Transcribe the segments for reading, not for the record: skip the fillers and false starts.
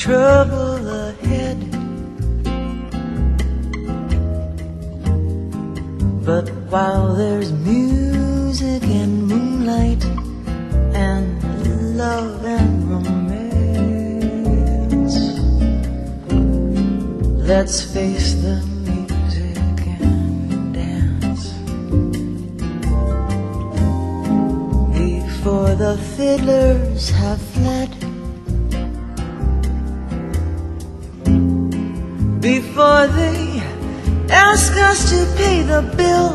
trouble ahead, but while there's music and moonlight and love and romance, let's face the music and dance. Before the fiddlers have fled, before they ask us to pay the bill,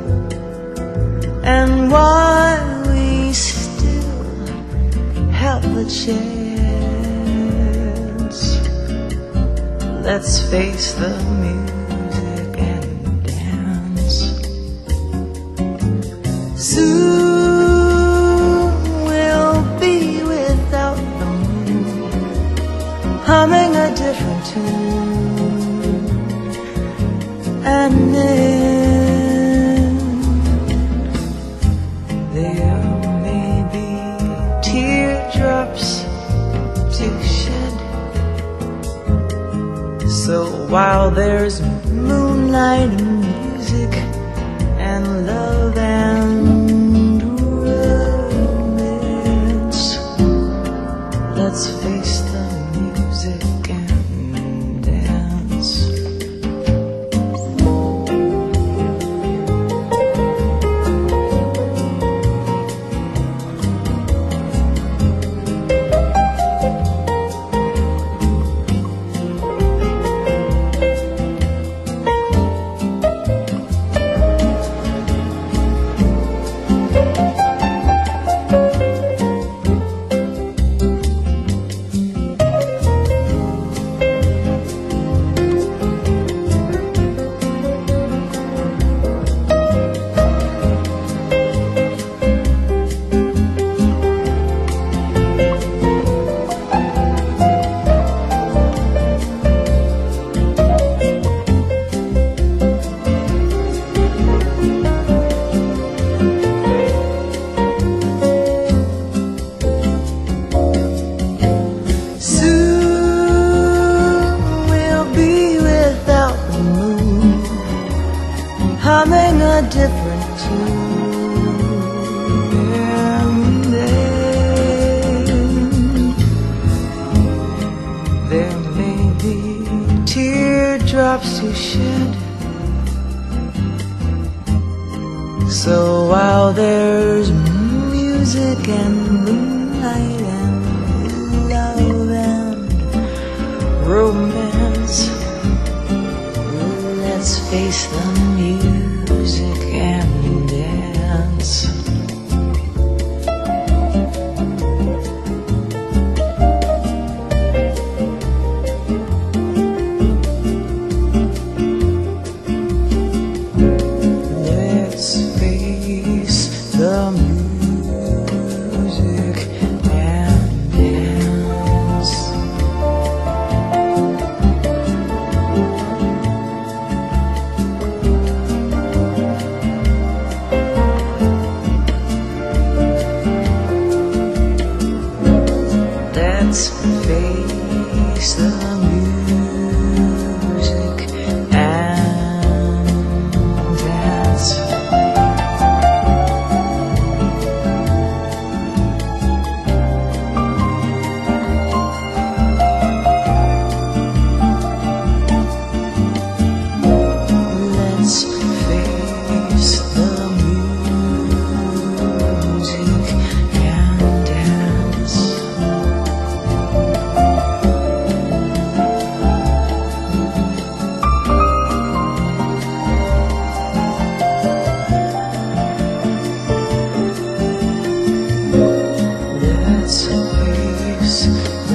and while we still have the chance, let's face the music and dance. Soon we'll be without the moon, humming a different tune. And then there may be teardrops to shed. So while there's moonlight and music and love and romance, let's face the music and dance. Humming a different tune, and then there may be teardrops to shed. So while there's music and moonlight and love and romance, let's face the music and dance. Let's face the music and dance. Let's face the music and dance. Let's face the music and dance. Let's face